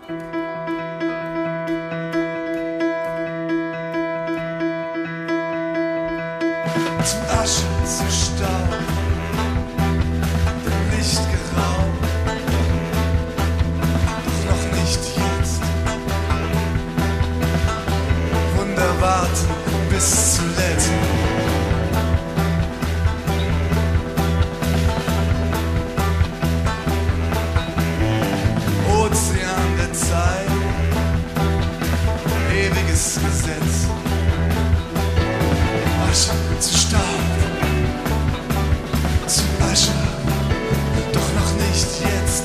Zu Asche, zu Staub, dem Licht geraubt, doch noch nicht jetzt. Wunder warten bis zuletzt. Ozean der Zeit, ewiges Gesetz. Asche zu Staub, zu Asche, doch noch nicht jetzt.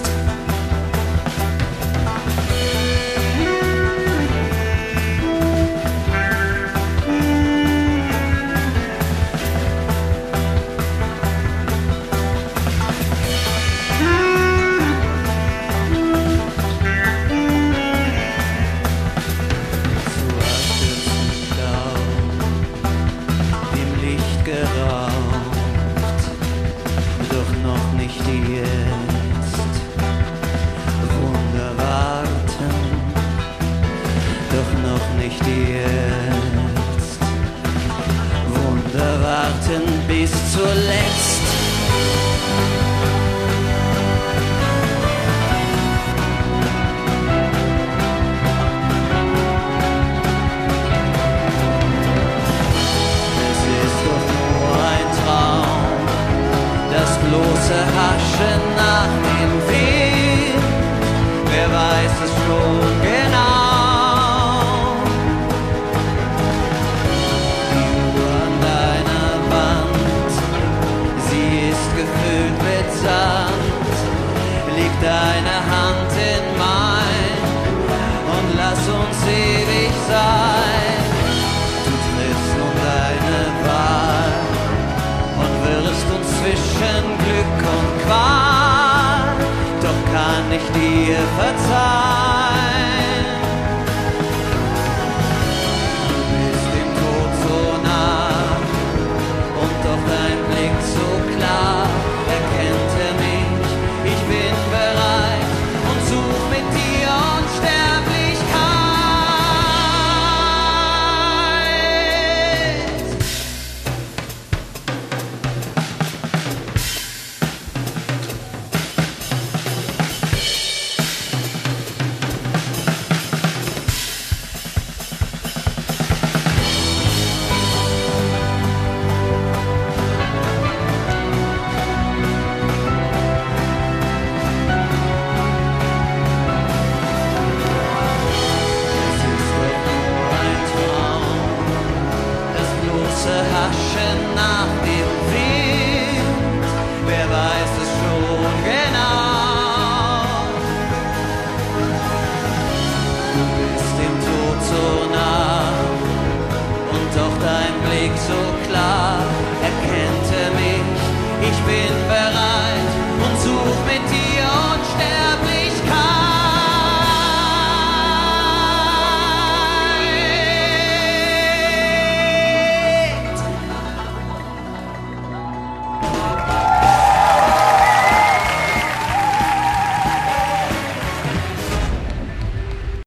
Doch noch nicht jetzt. Wunder warten, doch noch nicht jetzt. Wunder warten bis zuletzt.